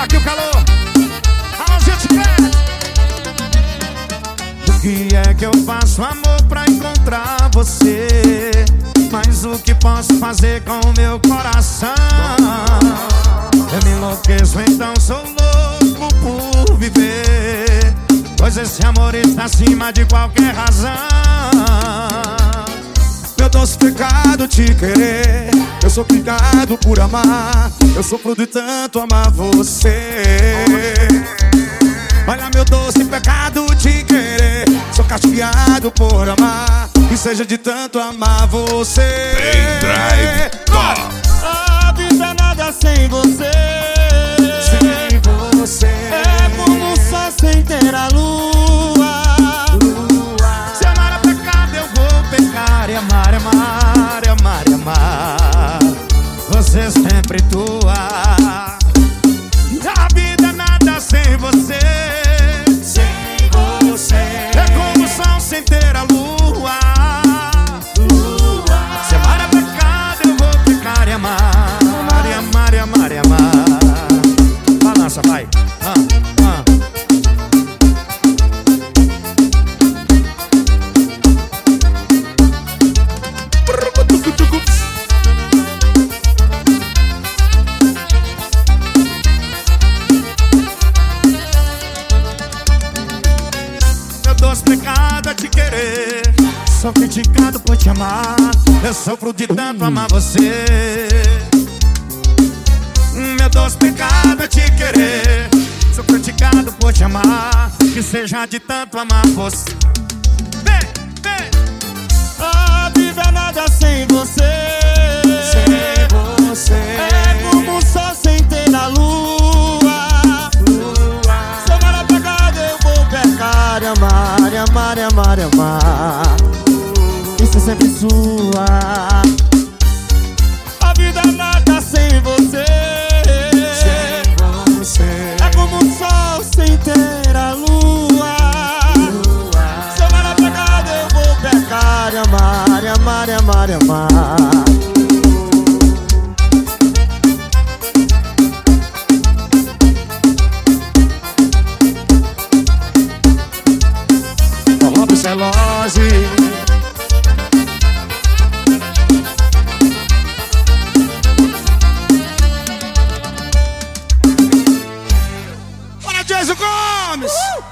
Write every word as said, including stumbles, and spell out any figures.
aqui o calor. Alô, gente, pede. O que é que eu faço, amor, pra encontrar você? Mas o que posso fazer com o meu coração? Eu me enlouqueço, então sou louco por viver, pois esse amor está acima de qualquer razão. Meu doce pecado te querer, eu sou picado por amar, eu sofro de tanto amar você. Olha, meu doce pecado te querer, sou castigado por amar, que seja de tanto amar você. Pendrive Top. A vida é nada sem você. Sem você é como um sol sem ter a lua. Se amar é pecado, eu vou pecar e amar, amar, amar, amar. Você sempre tua. A vida é nada sem você. sem você É como o sol sem ter a lua. Se amar é pecado, eu vou pecar e amar, amar, e amar, e amar, e amar. Balança, vai. Ah, ah. Meu doce pecado é te querer, sou criticado por te amar, eu sofro de tanto amar você. Meu doce pecado é te querer, sou criticado por te amar, que seja de tanto amar você. Vem, vem. A vida é nada sem você. sem você É como um sol sem ter a lua. Se amar é pecado, eu vou pecar e amar, e amar, e amar, e amar. Isso é sempre sua. A vida é nada sem você. sem você É como um sol sem ter a lua. Se amar é pecado, eu vou pecar e amar, e amar, e amar, e amar. Rob Celose. Bora, Jason Gomes!